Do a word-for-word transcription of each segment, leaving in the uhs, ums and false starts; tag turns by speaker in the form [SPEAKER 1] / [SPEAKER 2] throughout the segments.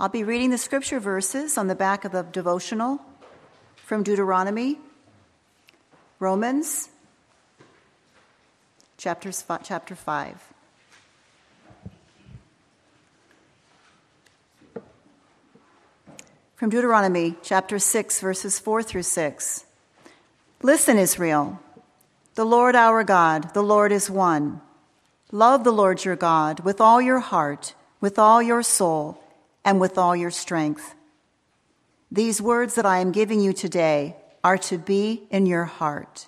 [SPEAKER 1] I'll be reading the scripture verses on the back of the devotional from Deuteronomy, Romans, chapters, chapter five. From Deuteronomy chapter six, verses four through six. Listen, Israel, the Lord our God, the Lord is one. Love the Lord your God with all your heart, with all your soul, and with all your strength. These words that I am giving you today are to be in your heart.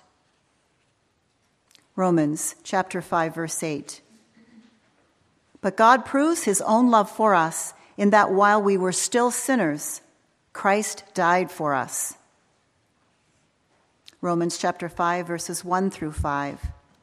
[SPEAKER 1] Romans chapter five, verse eight. But God proves his own love for us in that while we were still sinners, Christ died for us. Romans chapter five, verses one through five.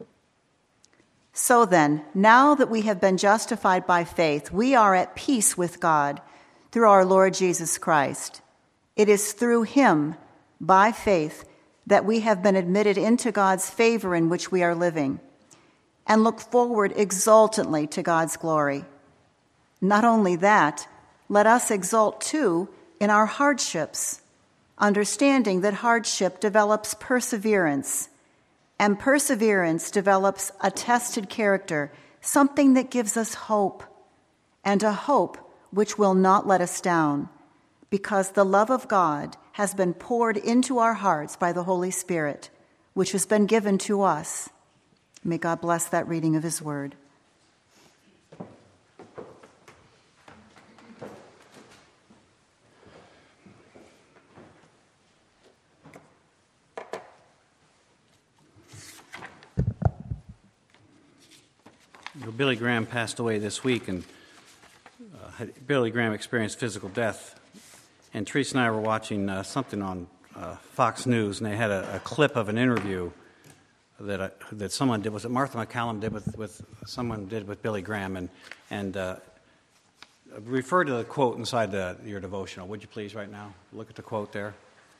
[SPEAKER 1] So then, now that we have been justified by faith, we are at peace with God through our Lord Jesus Christ. It is through him, by faith, that we have been admitted into God's favor in which we are living, and look forward exultantly to God's glory. Not only that, let us exult too in our hardships, understanding that hardship develops perseverance, and perseverance develops a tested character, something that gives us hope, and a hope which will not let us down, because the love of God has been poured into our hearts by the Holy Spirit, which has been given to us. May God bless that reading of his word.
[SPEAKER 2] Billy Graham passed away this week, and uh, Billy Graham experienced physical death. And Teresa and I were watching uh, something on uh, Fox News, and they had a, a clip of an interview that uh, that someone did. Was it Martha McCallum did with, with someone did with Billy Graham, and and uh, refer to the quote inside the, your devotional, would you please? Right now, look at the quote there,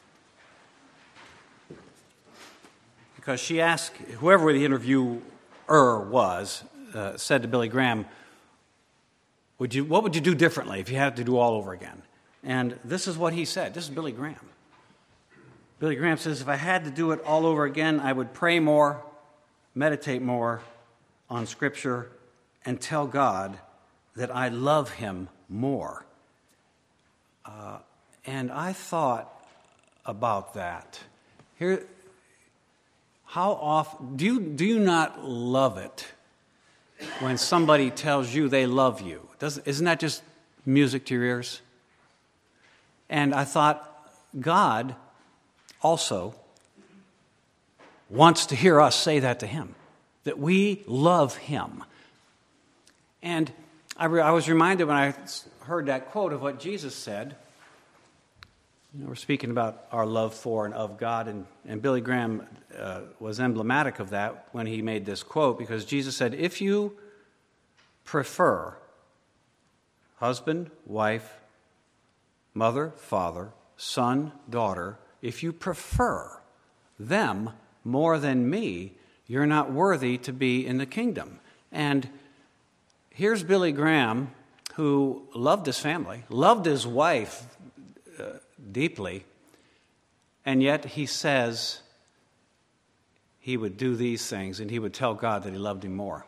[SPEAKER 2] because she asked whoever the interviewer was. Uh, said to Billy Graham, "Would you? What would you do differently if you had to do all over again?" And this is what he said. This is Billy Graham. Billy Graham says, "If I had to do it all over again, I would pray more, meditate more on Scripture, and tell God that I love him more." Uh, and I thought about that. Here, how often do you do you not love it when somebody tells you they love you? Doesn't, isn't that just music to your ears? And I thought, God also wants to hear us say that to him, that we love him. And I, re- I was reminded when I heard that quote of what Jesus said. You know, we're speaking about our love for and of God, and, and Billy Graham uh, was emblematic of that when he made this quote, because Jesus said, if you prefer husband, wife, mother, father, son, daughter, if you prefer them more than me, you're not worthy to be in the kingdom. And here's Billy Graham, who loved his family, loved his wife uh, deeply, and yet he says he would do these things and he would tell God that he loved him more.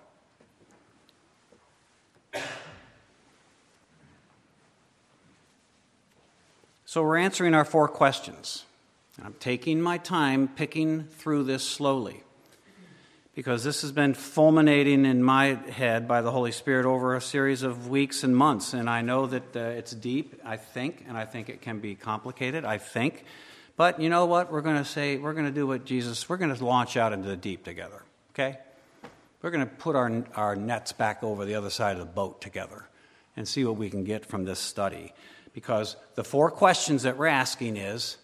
[SPEAKER 2] So we're answering our four questions. I'm taking my time picking through this slowly, because this has been fulminating in my head by the Holy Spirit over a series of weeks and months. And I know that uh, it's deep, I think, and I think it can be complicated, I think. But you know what? We're going to say, we're going to do what Jesus, we're going to launch out into the deep together, okay? We're going to put our, our nets back over the other side of the boat together and see what we can get from this study. Because the four questions that we're asking is,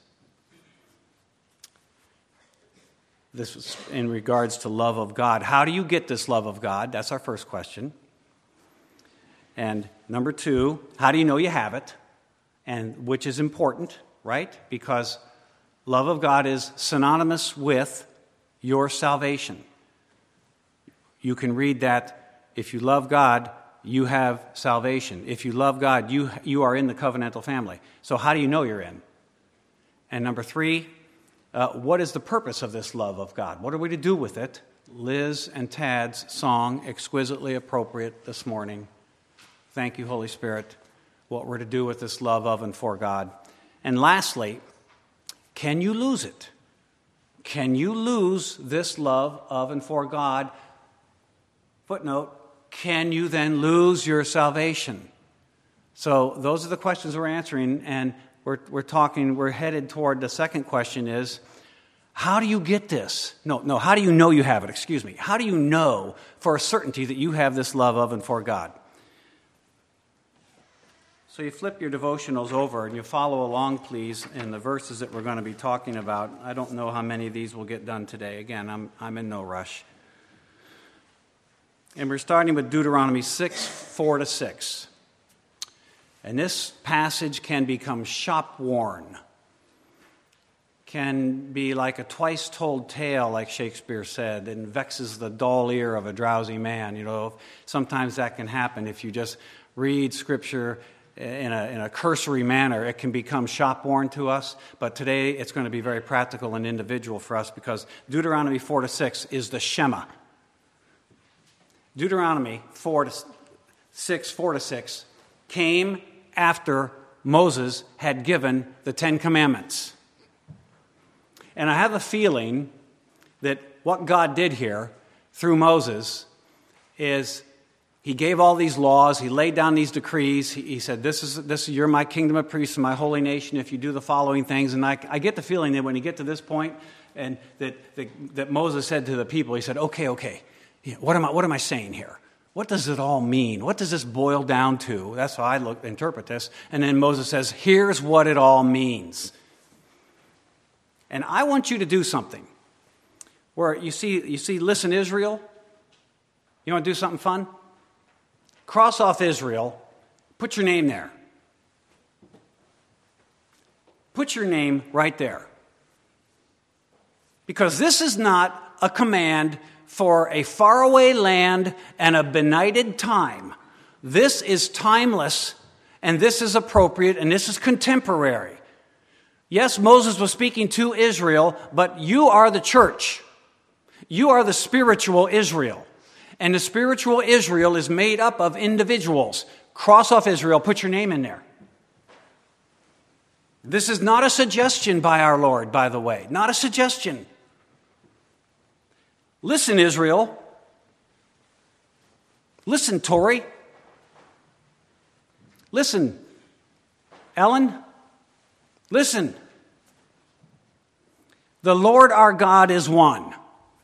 [SPEAKER 2] this was in regards to love of God. How do you get this love of God? That's our first question. And number two, how do you know you have it? And which is important, right? Because love of God is synonymous with your salvation. You can read that if you love God, you have salvation. If you love God, you, you are in the covenantal family. So how do you know you're in? And number three, uh, what is the purpose of this love of God? What are we to do with it? Liz and Tad's song, exquisitely appropriate this morning. Thank you, Holy Spirit. What we're to do with this love of and for God. And lastly, can you lose it? Can you lose this love of and for God? Footnote, can you then lose your salvation? So those are the questions we're answering, and we're, we're talking, we're headed toward the second question is, how do you get this? No, no, how do you know you have it? Excuse me. How do you know for a certainty that you have this love of and for God? So you flip your devotionals over and you follow along, please, in the verses that we're going to be talking about. I don't know how many of these will get done today. Again, I'm, I'm in no rush. And we're starting with Deuteronomy six, four to six. And this passage can become shop-worn, can be like a twice-told tale, like Shakespeare said, and vexes the dull ear of a drowsy man. You know, sometimes that can happen if you just read Scripture in a, in a cursory manner. It can become shop-worn to us, but today it's going to be very practical and individual for us because Deuteronomy four to six is the Shema. Deuteronomy four to six, four to six came after Moses had given the Ten Commandments. And I have a feeling that what God did here through Moses is he gave all these laws, he laid down these decrees, he, he said, this is, this is, you're my kingdom of priests and my holy nation if you do the following things. And I, I get the feeling that when you get to this point, and that, that, that Moses said to the people, he said, okay, okay, what am I, what am I saying here? What does it all mean? What does this boil down to? That's how I look, interpret this. And then Moses says, here's what it all means. And I want you to do something where you see, you see, listen, Israel, you want to do something fun? Cross off Israel, put your name there. Put your name right there. Because this is not a command for a faraway land and a benighted time. This is timeless, and this is appropriate, and this is contemporary. Yes, Moses was speaking to Israel, but you are the church. You are the spiritual Israel. And the spiritual Israel is made up of individuals. Cross off Israel, put your name in there. This is not a suggestion by our Lord, by the way. Not a suggestion. Listen, Israel. Listen, Tori. Listen, Ellen. Listen. The Lord our God is one.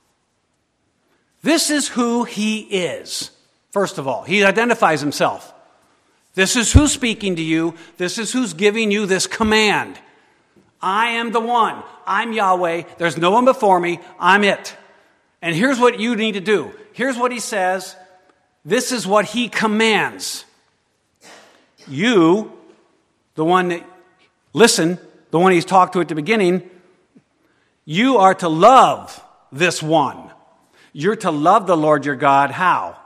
[SPEAKER 2] This is who he is. First of all, he identifies himself. This is who's speaking to you. This is who's giving you this command. I am the one. I'm Yahweh. There's no one before me. I'm it. And here's what you need to do. Here's what he says. This is what he commands. You, the one that, listen, the one he's talked to at the beginning, you are to love this one. You're to love the Lord your God. How?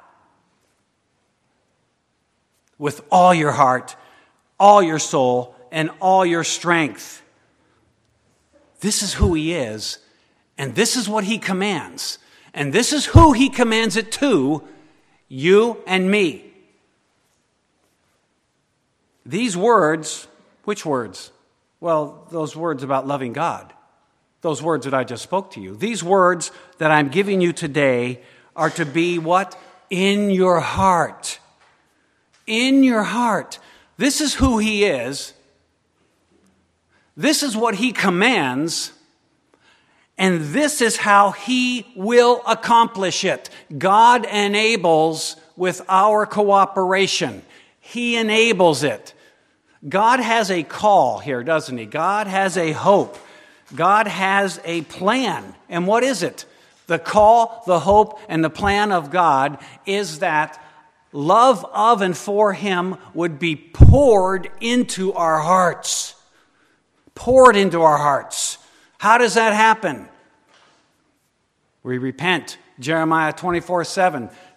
[SPEAKER 2] With all your heart, all your soul, and all your strength. This is who he is, and this is what he commands. And this is who he commands it to, you and me. These words, which words? Well, those words about loving God. Those words that I just spoke to you. These words that I'm giving you today are to be what? In your heart. In your heart. This is who he is. This is what he commands. And this is how he will accomplish it. God enables with our cooperation. He enables it. God has a call here, doesn't he? God has a hope. God has a plan. And what is it? The call, the hope, and the plan of God is that love of and for him would be poured into our hearts. Poured into our hearts. How does that happen? We repent. Jeremiah twenty-four seven.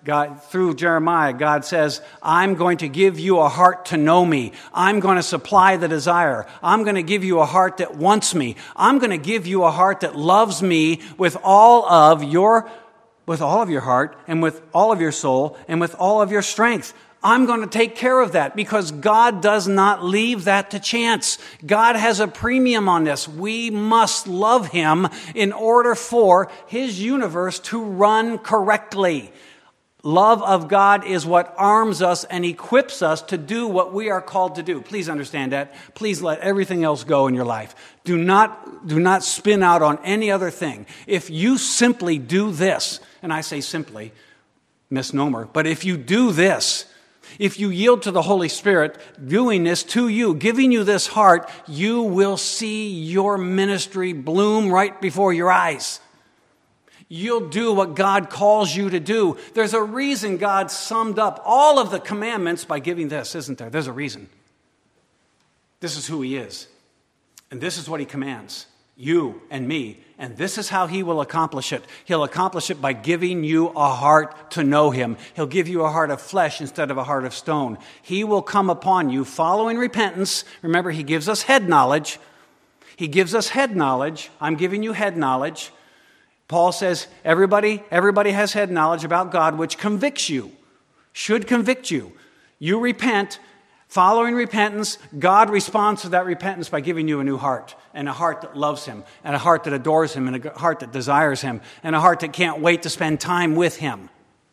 [SPEAKER 2] God, through Jeremiah, God says, I'm going to give you a heart to know me. I'm going to supply the desire. I'm going to give you a heart that wants me. I'm going to give you a heart that loves me with all of your, with all of your heart and with all of your soul and with all of your strength. I'm going to take care of that because God does not leave that to chance. God has a premium on this. We must love Him in order for His universe to run correctly. Love of God is what arms us and equips us to do what we are called to do. Please understand that. Please let everything else go in your life. Do not, do not spin out on any other thing. If you simply do this, and I say simply, misnomer, but if you do this, if you yield to the Holy Spirit doing this to you, giving you this heart, you will see your ministry bloom right before your eyes. You'll do what God calls you to do. There's a reason God summed up all of the commandments by giving this, isn't there? There's a reason. This is who He is. And this is what He commands. You and me. And this is how He will accomplish it. He'll accomplish it by giving you a heart to know Him. He'll give you a heart of flesh instead of a heart of stone. He will come upon you following repentance. Remember, He gives us head knowledge. He gives us head knowledge. I'm giving you head knowledge. Paul says everybody, everybody has head knowledge about God, which convicts you, should convict you. You repent. Following repentance, God responds to that repentance by giving you a new heart, and a heart that loves Him, and a heart that adores Him, and a heart that desires Him, and a heart that can't wait to spend time with Him.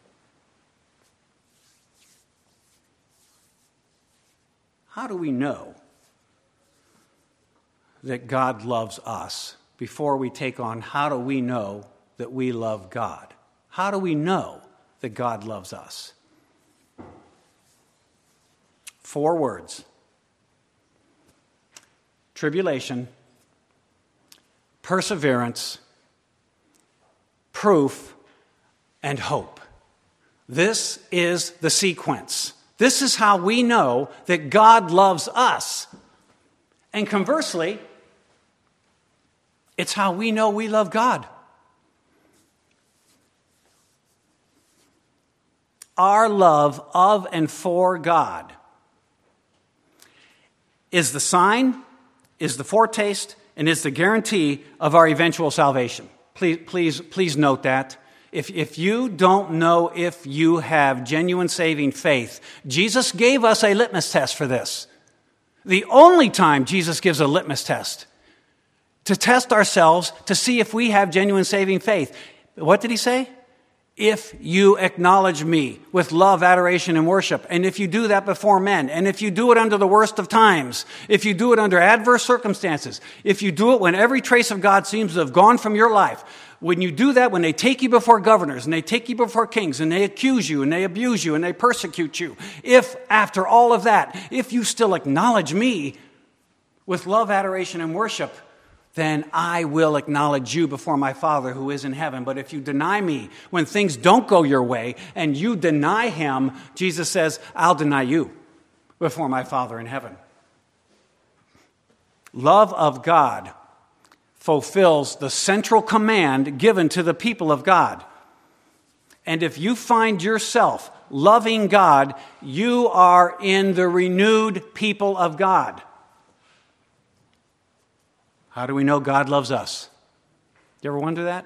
[SPEAKER 2] How do we know that God loves us? Before we take on, how do we know that we love God? How do we know that God loves us? Four words: tribulation, perseverance, proof, and hope. This is the sequence. This is how we know that God loves us. And conversely, it's how we know we love God. Our love of and for God is the sign, is the foretaste, and is the guarantee of our eventual salvation. Please, please, please note that. If, if you don't know if you have genuine saving faith, Jesus gave us a litmus test for this. The only time Jesus gives a litmus test to test ourselves to see if we have genuine saving faith. What did He say? If you acknowledge me with love, adoration, and worship, and if you do that before men, and if you do it under the worst of times, if you do it under adverse circumstances, if you do it when every trace of God seems to have gone from your life, when you do that, when they take you before governors, and they take you before kings, and they accuse you, and they abuse you, and they persecute you, if after all of that, if you still acknowledge me with love, adoration, and worship, then I will acknowledge you before my Father who is in heaven. But if you deny me when things don't go your way and you deny Him, Jesus says, I'll deny you before my Father in heaven. Love of God fulfills the central command given to the people of God. And if you find yourself loving God, you are in the renewed people of God. How do we know God loves us? You ever wonder that?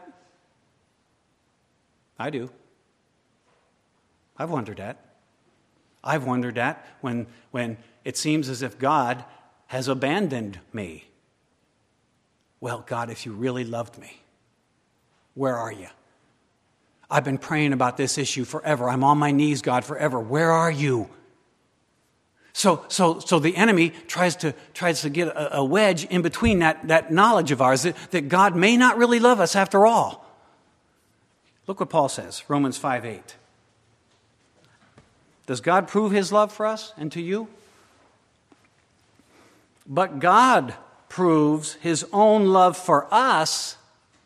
[SPEAKER 2] I do. I've wondered that. I've wondered that when, when it seems as if God has abandoned me. Well, God, if you really loved me, where are you? I've been praying about this issue forever. I'm on my knees, God, forever. Where are you? So, so, so the enemy tries to tries to get a, a wedge in between that, that knowledge of ours that, that God may not really love us after all. Look what Paul says, Romans five eight. Does God prove His love for us and to you? But God proves His own love for us.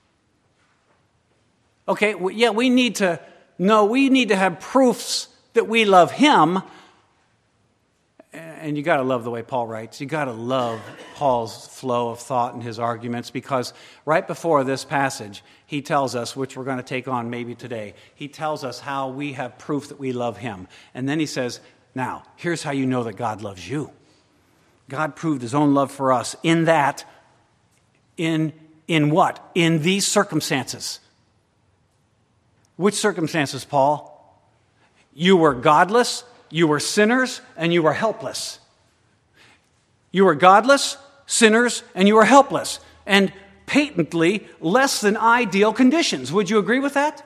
[SPEAKER 2] Okay, yeah, we need to know, we need to have proofs that we love Him. And you got to love the way Paul writes. You got to love Paul's flow of thought and his arguments, because right before this passage, he tells us, which we're going to take on maybe today, he tells us how we have proof that we love him. And then he says, now, here's how you know that God loves you. God proved his own love for us in that, in, in what? In these circumstances. Which circumstances, Paul? You were godless, you were sinners, and you were helpless. You were godless, sinners, and you were helpless. And patently less than ideal conditions. Would you agree with that?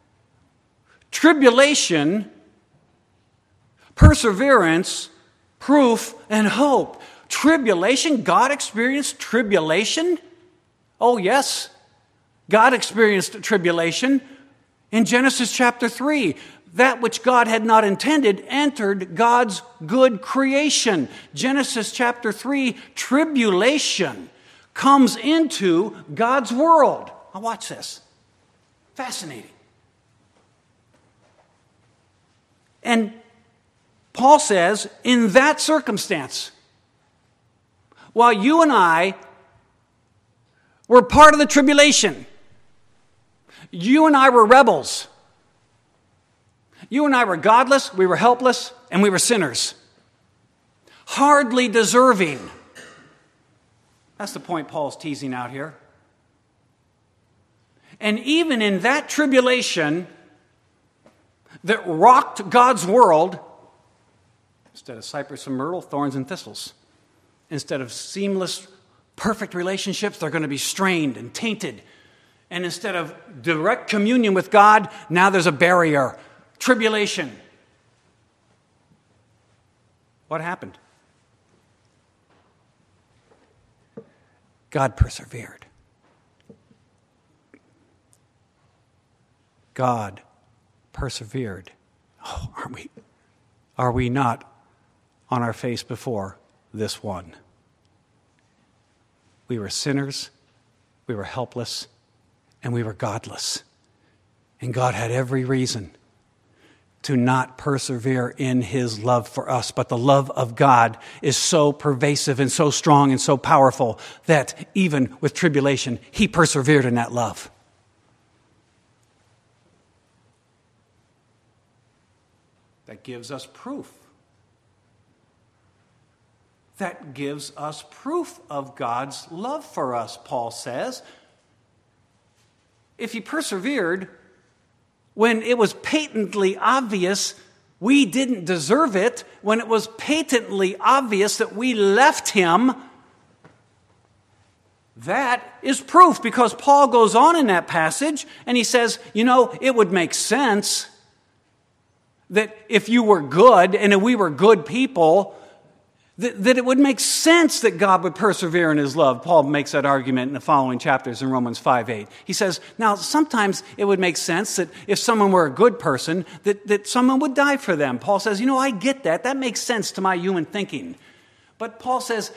[SPEAKER 2] Tribulation, perseverance, proof, and hope. Tribulation, God experienced tribulation? Oh, yes. God experienced tribulation. In Genesis chapter three, that which God had not intended entered God's good creation. Genesis chapter three, tribulation comes into God's world. Now watch this. Fascinating. And Paul says, in that circumstance, while you and I were part of the tribulation, you and I were rebels. You and I were godless, we were helpless, and we were sinners. Hardly deserving. That's the point Paul's teasing out here. And even in that tribulation that rocked God's world, instead of cypress and myrtle, thorns and thistles. Instead of seamless, perfect relationships, they're going to be strained and tainted. And instead of direct communion with God, now there's a barrier. Tribulation. What happened? God persevered. God persevered. Oh, are we, are we not on our face before this one? We were sinners, we were helpless, and we were godless. And God had every reason to not persevere in his love for us. But the love of God is so pervasive and so strong and so powerful that even with tribulation, he persevered in that love. That gives us proof. That gives us proof of God's love for us, Paul says. If he persevered when it was patently obvious we didn't deserve it, when it was patently obvious that we left him, that is proof, because Paul goes on in that passage and he says, you know, it would make sense that if you were good and if we were good people, that, that it would make sense that God would persevere in his love. Paul makes that argument in the following chapters in Romans five eight. He says, now sometimes it would make sense that if someone were a good person, that, that someone would die for them. Paul says, you know, I get that. That makes sense to my human thinking. But Paul says,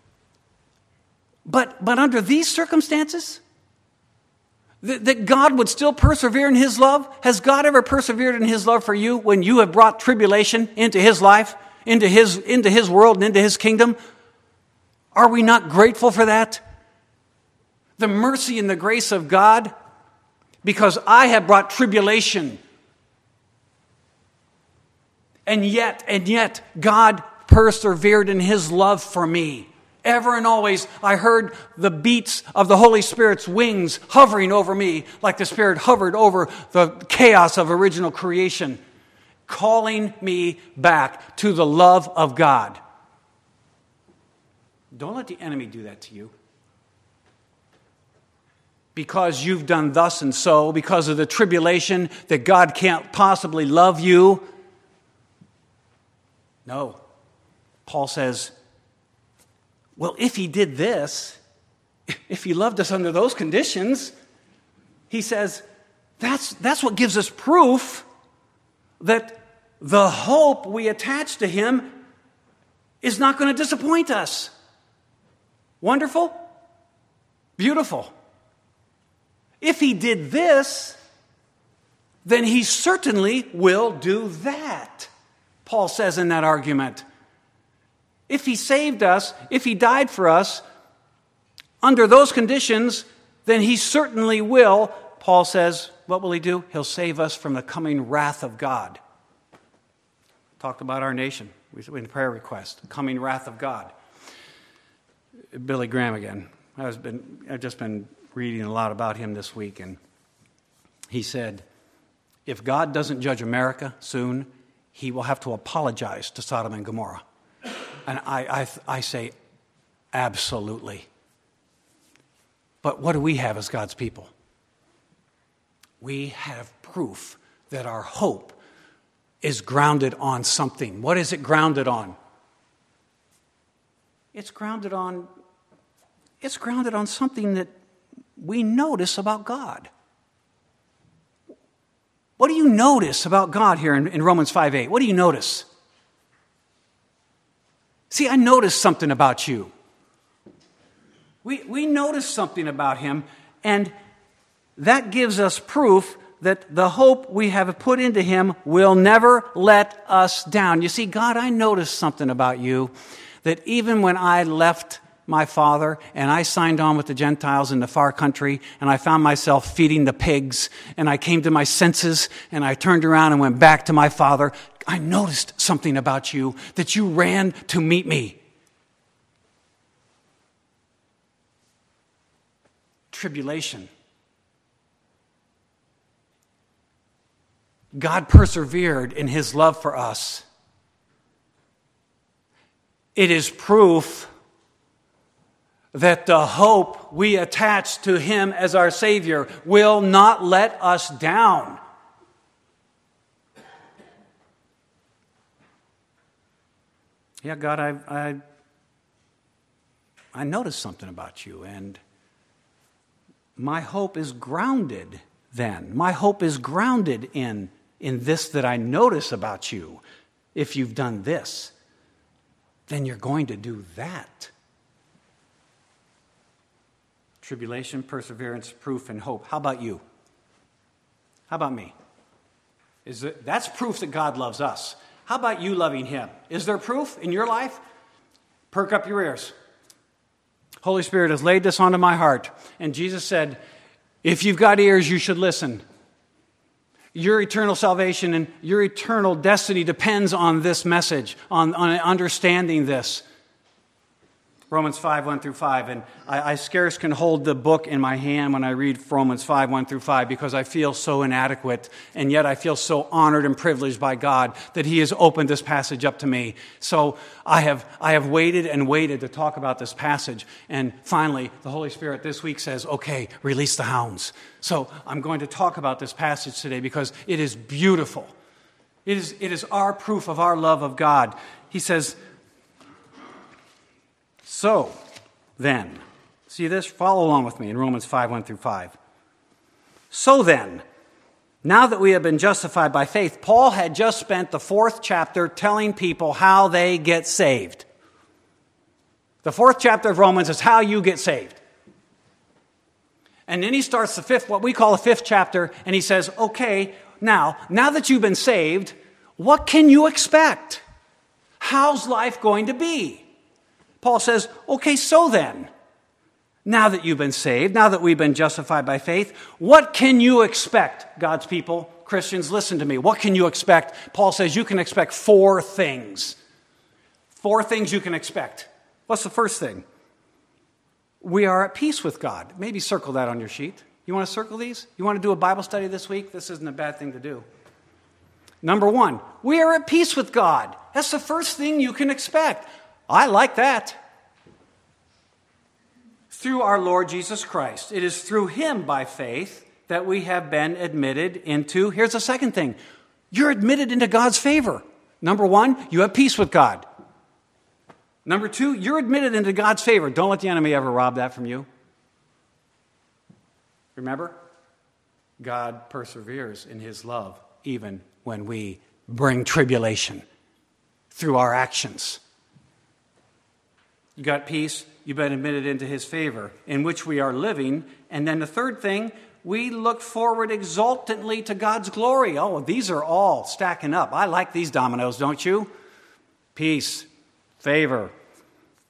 [SPEAKER 2] but, but under these circumstances, that, that God would still persevere in his love? Has God ever persevered in his love for you when you have brought tribulation into his life? Into his, into his world and into his kingdom? Are we not grateful for that? The mercy and the grace of God, because I have brought tribulation. And yet, and yet, God persevered in his love for me. Ever and always, I heard the beats of the Holy Spirit's wings hovering over me, like the Spirit hovered over the chaos of original creation, calling me back to the love of God. Don't let the enemy do that to you. Because you've done thus and so, because of the tribulation that God can't possibly love you. No. Paul says, well, if he did this, if he loved us under those conditions, he says, that's, that's what gives us proof that the hope we attach to him is not going to disappoint us. Wonderful? Beautiful. If he did this, then he certainly will do that, Paul says in that argument. If he saved us, if he died for us, under those conditions, then he certainly will. Paul says, what will he do? He'll save us from the coming wrath of God. Talked about our nation in prayer request, coming wrath of God. Billy Graham again. I've been, I've just been reading a lot about him this week, and he said, if God doesn't judge America soon, he will have to apologize to Sodom and Gomorrah. And I, I, I say, absolutely. But what do we have as God's people? We have proof that our hope is grounded on something. What is it grounded on? It's grounded on, it's grounded on something that we notice about God. What do you notice about God here in, in Romans five eight? What do you notice? See, I noticed something about you. We, we notice something about him, and that gives us proof that the hope we have put into him will never let us down. You see, God, I noticed something about you, that even when I left my father and I signed on with the Gentiles in the far country, and I found myself feeding the pigs, and I came to my senses, and I turned around and went back to my father, I noticed something about you, that you ran to meet me. Tribulation. God persevered in his love for us. It is proof that the hope we attach to him as our Savior will not let us down. Yeah, God, I, I, I noticed something about you, and my hope is grounded then. My hope is grounded in, in this that I notice about you. If you've done this, then you're going to do that. Tribulation, perseverance, proof, and hope. How about you? How about me? Is it, that's proof that God loves us. How about you loving him? Is there proof in your life? Perk up your ears. Holy Spirit has laid this onto my heart. And Jesus said, if you've got ears, you should listen. Your eternal salvation and your eternal destiny depends on this message, on, on understanding this. Romans five, one through five. And I, I scarce can hold the book in my hand when I read Romans five, one through five, because I feel so inadequate. And yet I feel so honored and privileged by God that he has opened this passage up to me. So I have, I have waited and waited to talk about this passage. And finally, the Holy Spirit this week says, okay, release the hounds. So I'm going to talk about this passage today because it is beautiful. It is, it is our proof of our love of God. He says, so, then, see this? Follow along with me in Romans five, one through five. So then, now that we have been justified by faith, Paul had just spent the fourth chapter telling people how they get saved. The fourth chapter of Romans is how you get saved. And then he starts the fifth, what we call the fifth chapter, and he says, okay, now, now that you've been saved, what can you expect? How's life going to be? Paul says, okay, so then, now that you've been saved, now that we've been justified by faith, what can you expect, God's people? Christians, listen to me. What can you expect? Paul says you can expect four things. Four things you can expect. What's the first thing? We are at peace with God. Maybe circle that on your sheet. You want to circle these? You want to do a Bible study this week? This isn't a bad thing to do. Number one, we are at peace with God. That's the first thing you can expect. I like that. Through our Lord Jesus Christ. It is through him by faith that we have been admitted into, here's the second thing, you're admitted into God's favor. Number one, you have peace with God. Number two, you're admitted into God's favor. Don't let the enemy ever rob that from you. Remember, God perseveres in his love even when we bring tribulation through our actions. You got peace, you've been admitted into his favor, in which we are living. And then the third thing, we look forward exultantly to God's glory. Oh, these are all stacking up. I like these dominoes, don't you? Peace, favor,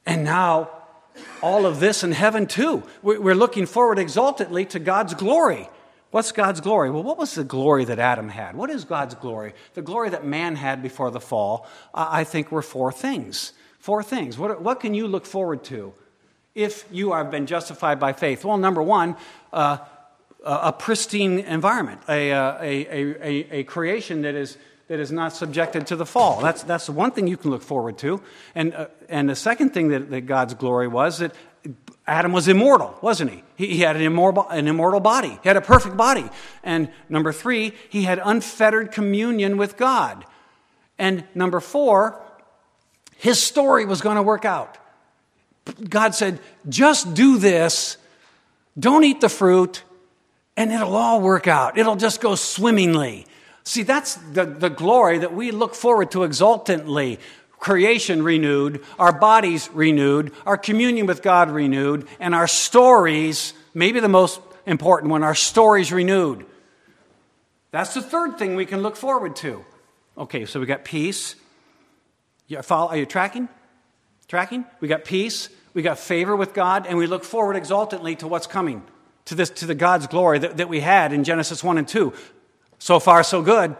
[SPEAKER 2] And now, all of this in heaven too. We're looking forward exultantly to God's glory. What's God's glory? Well, what was the glory that Adam had? What is God's glory? The glory that man had before the fall, I think, were four things. Four things. What, what can you look forward to if you have been justified by faith? Well, number one, uh, a pristine environment, a, a, a, a, a creation that is that is not subjected to the fall. That's that's the one thing you can look forward to. And uh, and the second thing that, that God's glory was that Adam was immortal, wasn't he? He, he had an immortal, an immortal body. He had a perfect body. And number three, he had unfettered communion with God. And number four, his story was going to work out. God said, just do this, don't eat the fruit, and it'll all work out. It'll just go swimmingly. See, that's the, the glory that we look forward to exultantly. Creation renewed, our bodies renewed, our communion with God renewed, and our stories, maybe the most important one, our stories renewed. That's the third thing we can look forward to. Okay, so we got peace. You follow, are you tracking? Tracking? We got peace, we got favor with God, and we look forward exultantly to what's coming, to this, to the God's glory that, that we had in Genesis one and two. So far, so good.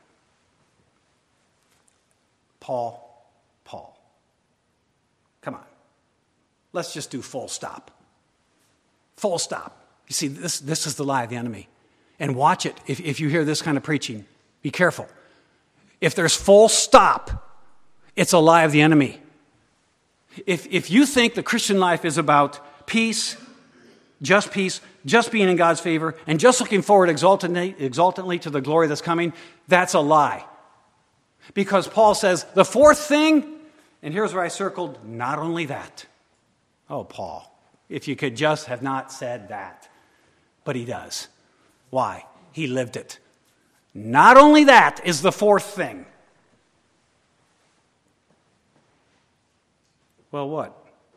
[SPEAKER 2] Paul. Paul. Come on. Let's just do full stop. Full stop. You see, this, this is the lie of the enemy. And watch it if, if you hear this kind of preaching. Be careful. If there's full stop, it's a lie of the enemy. If, if you think the Christian life is about peace, just peace, just being in God's favor, and just looking forward exultantly, exultantly to the glory that's coming, that's a lie. Because Paul says, the fourth thing, and here's where I circled, not only that. Oh, Paul, if you could just have not said that. But he does. Why? He lived it. Not only that is the fourth thing. Well, what?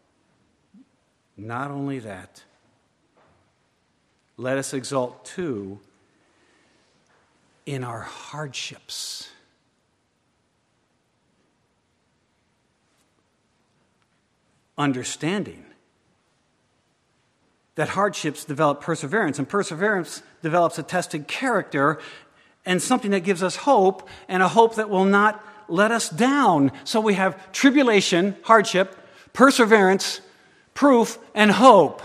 [SPEAKER 2] Not only that. Let us exult too in our hardships. Understanding that hardships develop perseverance, and perseverance develops a tested character and something that gives us hope, and a hope that will not let us down. So we have tribulation, hardship, perseverance, proof, and hope.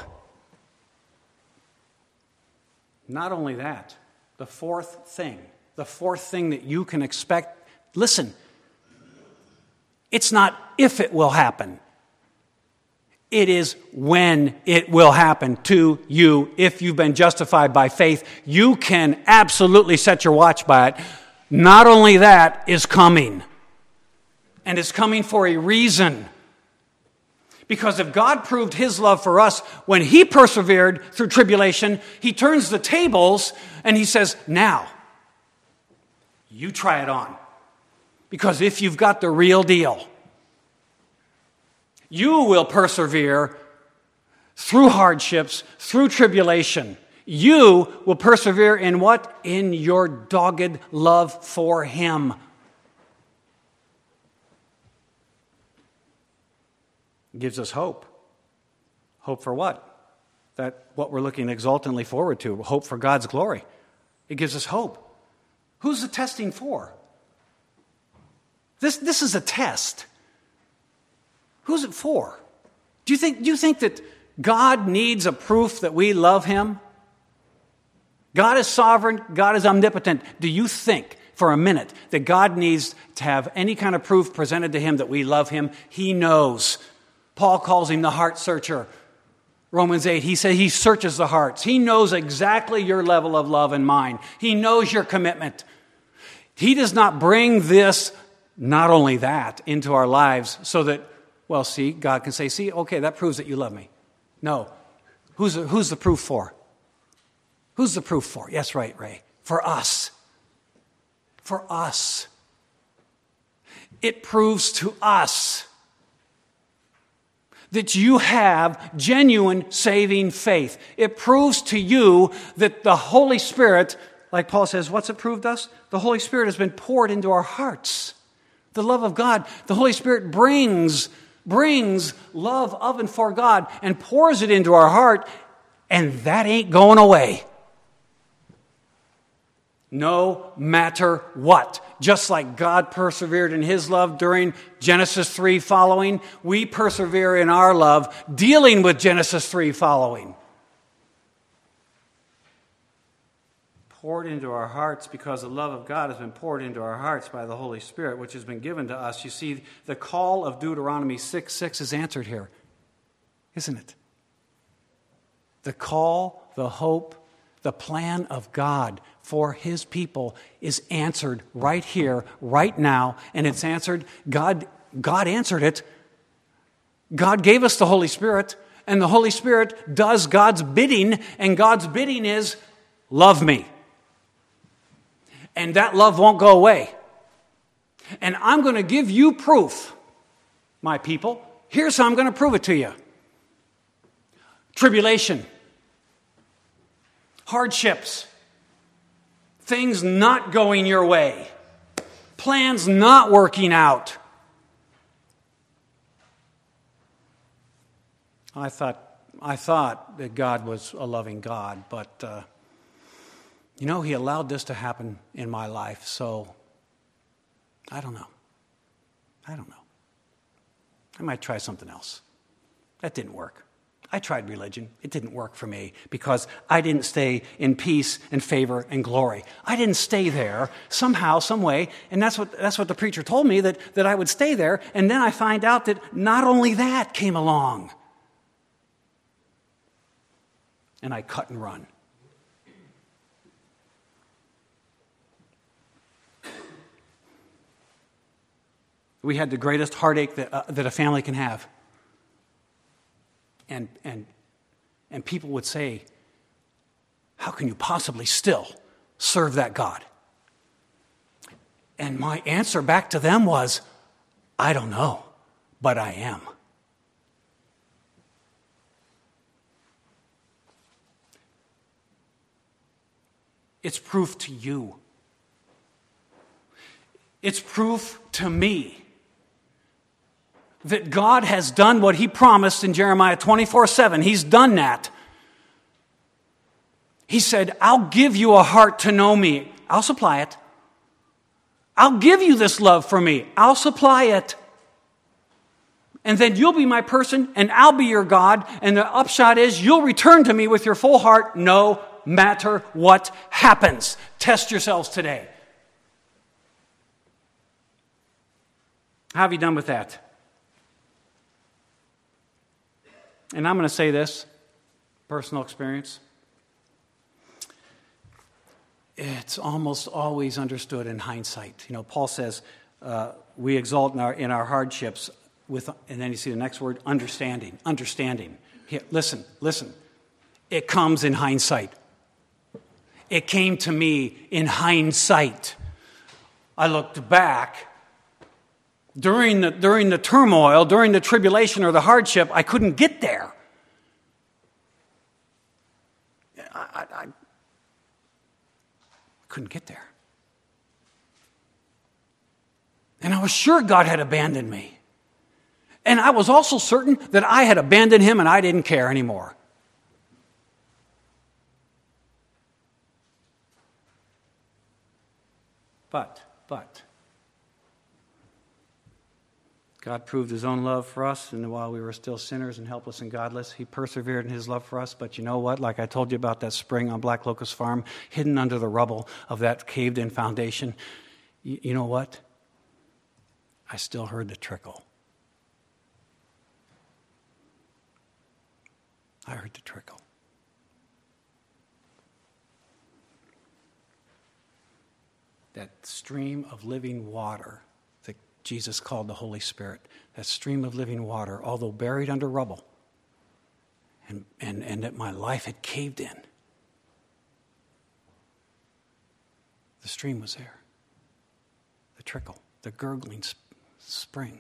[SPEAKER 2] Not only that, the fourth thing, the fourth thing that you can expect, listen, it's not if it will happen. It is when it will happen to you if you've been justified by faith. You can absolutely set your watch by it. Not only that is coming, and it's coming for a reason. Because if God proved his love for us when he persevered through tribulation, he turns the tables and he says, now, you try it on. Because if you've got the real deal, you will persevere through hardships, through tribulation. You will persevere in what? In your dogged love for him. It gives us hope. Hope for what? That what we're looking exultantly forward to. Hope for God's glory. It gives us hope. Who's the testing for? This, this is a test. Who's it for? Do you think, do you think that God needs a proof that we love him? God is sovereign. God is omnipotent. Do you think for a minute that God needs to have any kind of proof presented to him that we love him? He knows. Paul calls him the heart searcher. Romans eight, he said he searches the hearts. He knows exactly your level of love and mine. He knows your commitment. He does not bring this, not only that, into our lives so that, well, see, God can say, see, okay, that proves that you love me. No. Who's the, who's the proof for? Who's the proof for? Yes, right, Ray. For us. For us. It proves to us that you have genuine saving faith. It proves to you that the Holy Spirit, like Paul says, what's it proved us? The Holy Spirit has been poured into our hearts. The love of God. The Holy Spirit brings brings love of and for God and pours it into our heart, and that ain't going away. No matter what. Just like God persevered in his love during Genesis three following, we persevere in our love dealing with Genesis three following. Poured into our hearts because the love of God has been poured into our hearts by the Holy Spirit, which has been given to us. You see, the call of Deuteronomy six six is answered here, isn't it? The call, the hope, the plan of God for his people is answered right here, right now, and it's answered. God, God answered it. God gave us the Holy Spirit, and the Holy Spirit does God's bidding, and God's bidding is, love me. And that love won't go away. And I'm going to give you proof, my people. Here's how I'm going to prove it to you. Tribulation. Hardships. Things not going your way. Plans not working out. I thought, I thought that God was a loving God, but uh, you know, he allowed this to happen in my life, so I don't know. I don't know. I might try something else. That didn't work. I tried religion. It didn't work for me because I didn't stay in peace and favor and glory. I didn't stay there somehow, some way, and that's what that's what the preacher told me, that, that I would stay there, and then I find out that not only that came along. And I cut and run. We had the greatest heartache that, uh, that a family can have. And, and, and people would say, how can you possibly still serve that God? And my answer back to them was, I don't know, but I am. It's proof to you. It's proof to me that God has done what he promised in Jeremiah twenty-four seven. He's done that. He said, I'll give you a heart to know me. I'll supply it. I'll give you this love for me. I'll supply it. And then you'll be my person, and I'll be your God. And the upshot is you'll return to me with your full heart no matter what happens. Test yourselves today. How have you done with that? And I'm going to say this, personal experience. It's almost always understood in hindsight. You know, Paul says, uh, we exalt in our, in our hardships with, and then you see the next word, understanding. Understanding. Here, listen, listen. It comes in hindsight. It came to me in hindsight. I looked back. During the, during the turmoil, during the tribulation or the hardship, I couldn't get there. I, I, I couldn't get there. And I was sure God had abandoned me. And I was also certain that I had abandoned him and I didn't care anymore. But, but, God proved his own love for us, and while we were still sinners and helpless and godless, he persevered in his love for us. But you know what? Like I told you about that spring on Black Locust Farm, hidden under the rubble of that caved-in foundation, you, you know what? I still heard the trickle. I heard the trickle. That stream of living water Jesus called the Holy Spirit, that stream of living water, although buried under rubble, and, and, and that my life had caved in. The stream was there. The trickle, the gurgling sp- spring.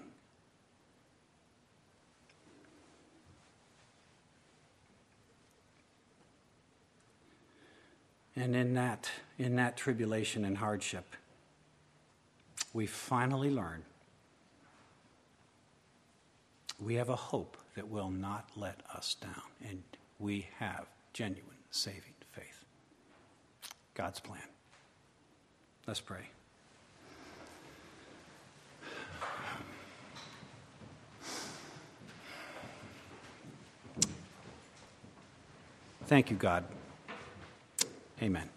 [SPEAKER 2] And in that, in that tribulation and hardship, we finally learned we have a hope that will not let us down, and we have genuine saving faith. God's plan. Let's pray. Thank you, God. Amen.